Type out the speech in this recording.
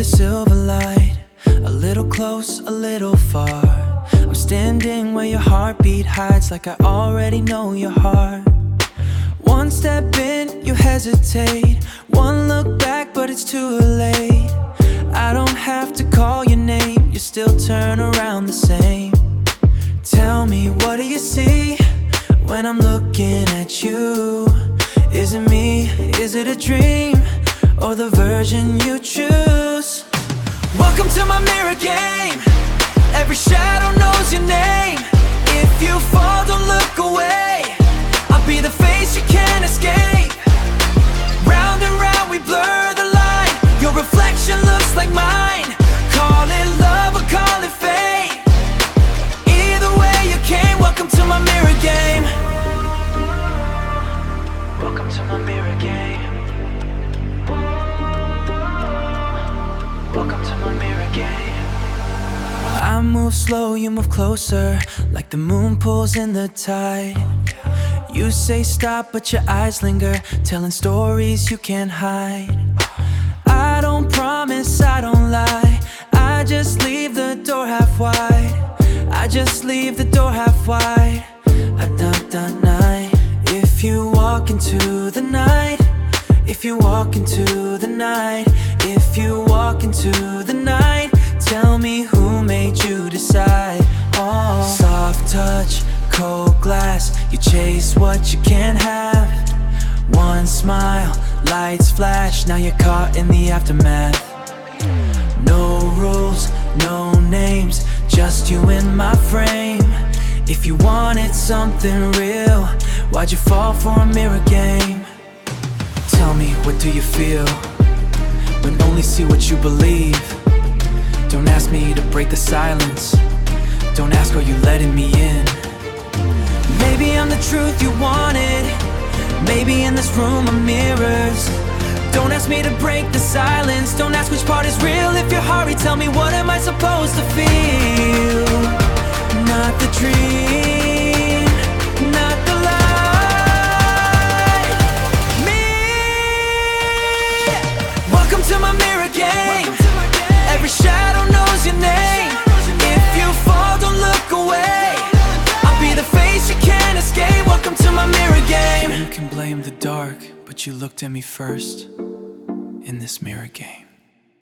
silver light, a little close, a little far. I'm standing where your heartbeat hides, like I already know your heart. One step in, you hesitate. One look back, but it's too late. I don't have to call your name, you still turn around the same. Tell me, what do you see when I'm looking at you? Is it me? Is it a dream? Or the version you choose? Welcome to my mirror game. Every shadow knows your name. If you fall, don't look away. I'll be the face you can't escape. Round and round we blur the line. Your reflection looks like mine. Call it love or call it fate. Either way you came. Welcome to my mirror game. Welcome to my mirror game. Welcome to my mirror game. I move slow, you move closer, like the moon pulls in the tide. You say stop, but your eyes linger, telling stories you can't hide. I don't promise, I don't lie, I just leave the door half wide. I just leave the door half wide. Night. If you walk into the night, if you walk into the night, if you walk into the night, tell me who made you decide. Oh, soft touch, cold glass, you chase what you can't have. One smile, lights flash, now you're caught in the aftermath. No rules, no names, just you in my frame. If you wanted something real, why'd you fall for a mirror game? Tell me, what do you feel when only see what you believe? Don't ask me to break the silence. Don't ask, are you letting me in? Maybe I'm the truth you wanted. Maybe in this room are mirrors. Don't ask me to break the silence. Don't ask which part is real. If you hurry, tell me, what am I supposed to feel? Not the dream, not the light. Me. Welcome to my mirror game. Every shadow knows your name. If you fall, don't look away. I'll be the face you can't escape. Welcome to my mirror game. You can blame the dark, but you looked at me first in this mirror game.